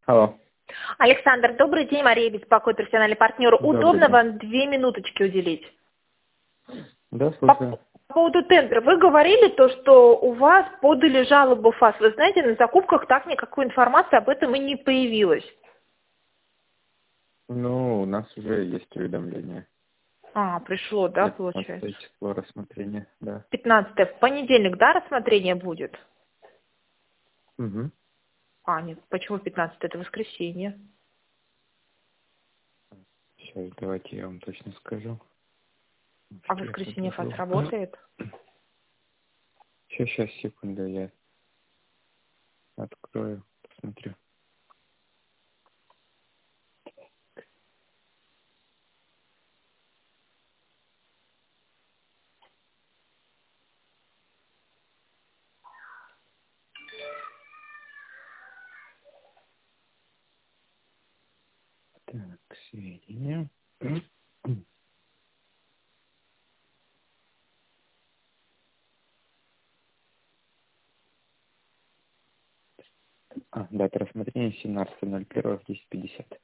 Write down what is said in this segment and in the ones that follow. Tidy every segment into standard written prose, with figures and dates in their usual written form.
Алло. Александр, добрый день. Мария беспокоит, профессиональный партнер. Добрый Удобно день. вам 2 минуточки уделить? Да, По слушаю. поводу тендера. Вы говорили то, что у вас подали жалобу в ФАС. Вы знаете, на закупках так никакой информации об этом и не появилось. Ну, у нас уже есть уведомление. Пришло, да, На получается? 15 число рассмотрения, да. 15 в понедельник, да, рассмотрение будет? Угу. Нет, почему 15 это воскресенье? Сейчас давайте я вам точно скажу. А в Сейчас воскресенье ФАС скажу. работает? Сейчас, секунду, я открою, посмотрю. Так, сведения. Дата рассмотрения 17.01 в 10:50.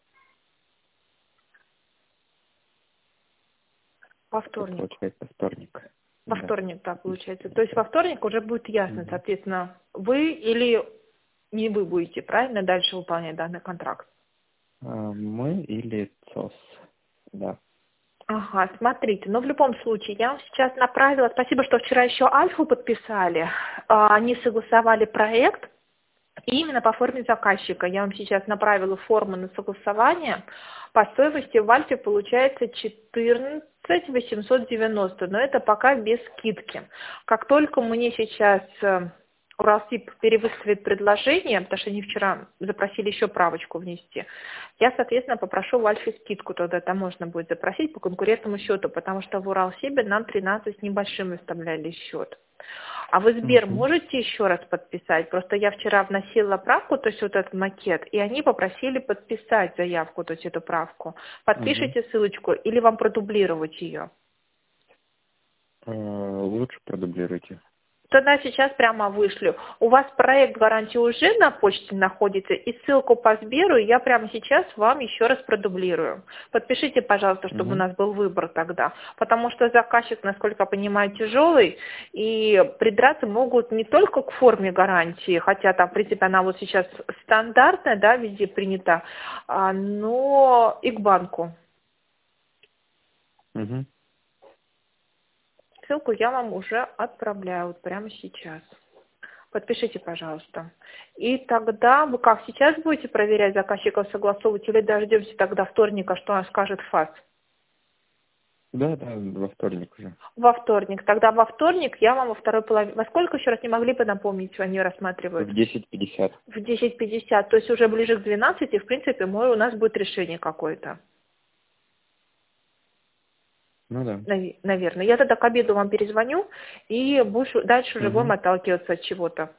Во Это вторник. получается вторник. Во Да. вторник, да, получается. То есть во вторник уже будет ясно, Угу. соответственно, вы или не вы будете правильно дальше выполнять данный контракт. Мы или ЦОС. Да. Ага, смотрите, но в любом случае, я вам сейчас направила, спасибо, что вчера еще Альфу подписали, они согласовали проект, и именно по форме заказчика. Я вам сейчас направила форму на согласование. По стоимости в Альфе получается 14 890, но это пока без скидки. Как только мне сейчас Уралсиб перевыставит предложение, потому что они вчера запросили еще правочку внести, я, соответственно, попрошу в Альфе скидку, тогда там можно будет запросить по конкурентному счету, потому что в Уралсибе нам 13 с небольшим выставляли счет. А вы Сбер Угу. можете еще раз подписать? Просто я вчера вносила правку, то есть вот этот макет, и они попросили подписать заявку, то есть эту правку. Угу. Подпишите ссылочку или вам продублировать ее? Лучше продублируйте. Тогда сейчас прямо вышлю. У вас проект гарантии уже на почте находится, и ссылку по Сберу я прямо сейчас вам еще раз продублирую. Подпишите, пожалуйста, чтобы у Угу. нас был выбор тогда. Потому что заказчик, насколько я понимаю, тяжелый, и придраться могут не только к форме гарантии, хотя там, в принципе, она вот сейчас стандартная, да, везде принята, но и к банку. Угу. Ссылку я вам уже отправляю вот прямо сейчас. Подпишите, пожалуйста. И тогда вы как, сейчас будете проверять заказчиков, согласовывать, или дождемся тогда вторника, что он скажет ФАС? Да, во вторник уже. Во вторник. Тогда во вторник я вам во второй половине... Во сколько еще раз не могли бы напомнить, что они В рассматривают? 10:50. В 10:50. То есть уже ближе к 12, в принципе, у нас будет решение какое-то. Ну да. Наверное. Я тогда к обеду вам перезвоню, и дальше уже будем Угу. отталкиваться от чего-то.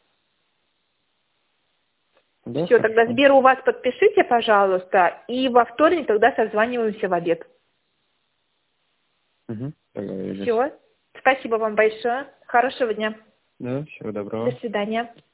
Да, Все, тогда хорошо. Сбер у вас подпишите, пожалуйста, и во вторник тогда созваниваемся в обед. Угу. Договорились. Все. Спасибо вам большое. Хорошего дня. Да, всего До доброго. свидания.